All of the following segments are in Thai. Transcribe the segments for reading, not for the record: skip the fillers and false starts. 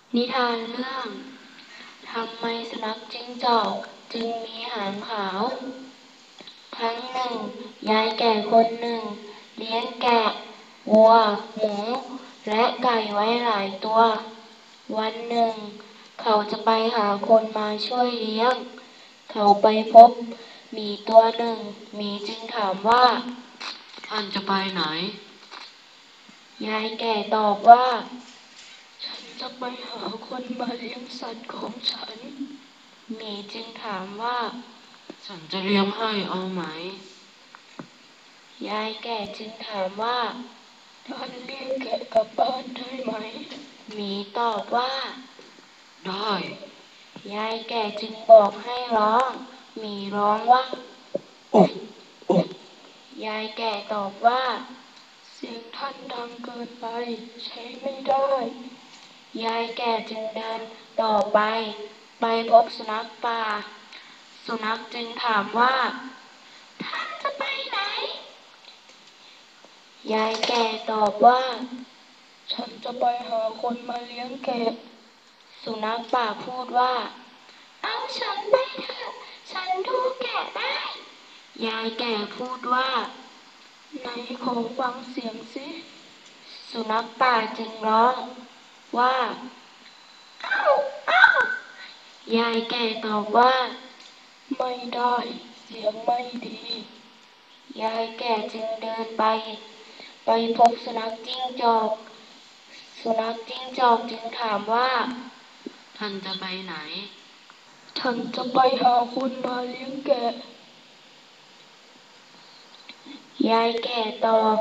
นิทานเรื่องทำไมสุนัขจิ้งจอกจึงมีหางขาวครั้งหนึ่งยายแก่คนหนึ่งเลี้ยงแกะวัวหมูและไก่ไว้หลายตัววันหนึ่งเขาจะไปหาคนมาช่วยเลี้ยงเขาไปพบหมีตัวหนึ่งหมีจึงถามว่าท่านจะไปไหนยายแก่ตอบว่าฉันจะไปหาคนมาเลี้ยงสัตว์ของฉันหมีจึงถามว่าฉันจะเลี้ยงให้เอาไหมยายแก่จึงถามว่าท่านเลี้ยงแกะกลับบ้านได้ไหมหมีตอบว่าได้ยายแก่จึงบอกให้ร้องหมีร้องว่าอุ๊บอุ๊บยายแก่ตอบว่าเสียงท่านดังเกินไปใช้ไม่ได้ยายแก่จึงเดินต่อไปพบสุนัขป่าสุนัขจึงถามว่าท่านจะไปไหนยายแก่ตอบว่าฉันจะไปหาคนมาเลี้ยงแกะสุนัขป่าพูดว่าเอาฉันไปเถอะฉันดูแกะได้ยายแก่พูดว่าไหนขอฟังเสียงสิสุนัขป่าจึงร้องว่าอ้าวอ้าวยายแก่ตอบว่าไม่ได้เสียงไม่ดียายแก่จึงเดินไปพบสุนัขจิ้งจอกสุนัขจิ้งจอกจึงถามว่าท่านจะไปไหนฉันจะไปหาคนมาเลี้ยงแกะยายแก่ตอบ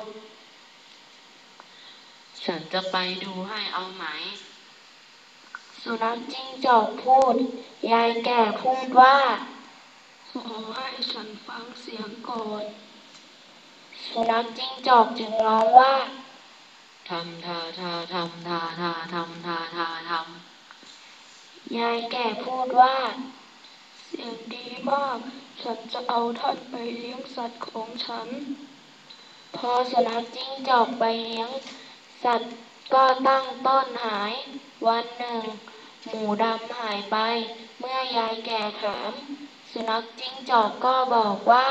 ฉันจะไปดูให้เอาไหมสุนัขจิ้งจอกพูดยายแก่พูดว่าขอให้ฉันฟังเสียงก่อนสุนัขจิ้งจอกจึงร้องว่าทำทาทาทำทาทาทำทาทาทำยายแก่พูดว่าเสียงดีมากฉันจะเอาท่านไปเลี้ยงสัตว์ของฉันพอสุนัขจิ้งจอกไปเลี้ยงสัตว์ก็ตั้งต้นหายวันหนึ่งหมูดำหายไปเมื่อยายแก่ถามสุนัขจิ้งจอกก็บอกว่า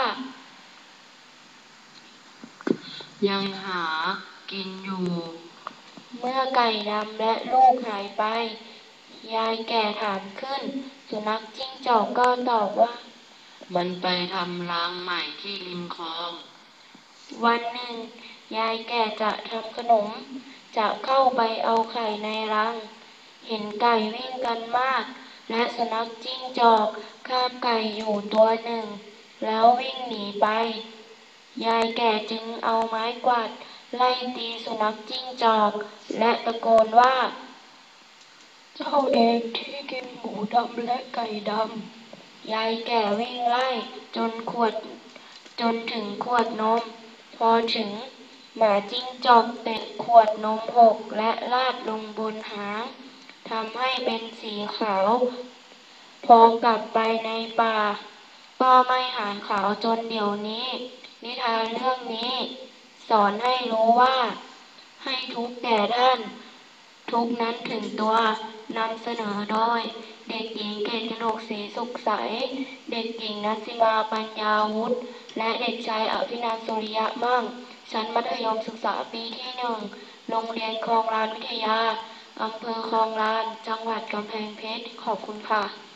ยังหากินอยู่เมื่อไก่ดำและลูกหายไปยายแก่ถามขึ้นสุนัขจิ้งจอกก็ตอบว่ามันไปทำรังใหม่ที่ริมคลองวันหนึ่งยายแก่จะทำขนมจะเข้าไปเอาไข่ในรังเห็นไก่วิ่งกันมากและสุนัขจิ้งจอกคาบไก่อยู่ตัวหนึ่งแล้ววิ่งหนีไปยายแก่จึงเอาไม้กวาดไล่ตีสุนัขจิ้งจอกและตะโกนว่าเจ้าเองที่กินหมูดำและไก่ดำยายแก่วิ่งไล่จนถึงขวดนมพอถึงหมาจิ้งจอกเตะขวดนมหกและลาดลงบนหางทำให้เป็นสีขาวพอกลับไปในป่าก็ไม่หายขาวจนเดี๋ยวนี้นิทานเรื่องนี้สอนให้รู้ว่าให้ทุกข์แก่ท่านทุกข์นั้นถึงตัวนำเสนอโดยเด็กหญิงเกตกนกศรีสุขใสเด็กหญิงนัสสิมาปัญญาวุฒิและเด็กชายอภินันท์สุริยะมั่งชั้นมัธยมศึกษาปีที่1โรงเรียนคลองลานวิทยาอำเภอคลองลานจังหวัดกำแพงเพชรขอบคุณค่ะ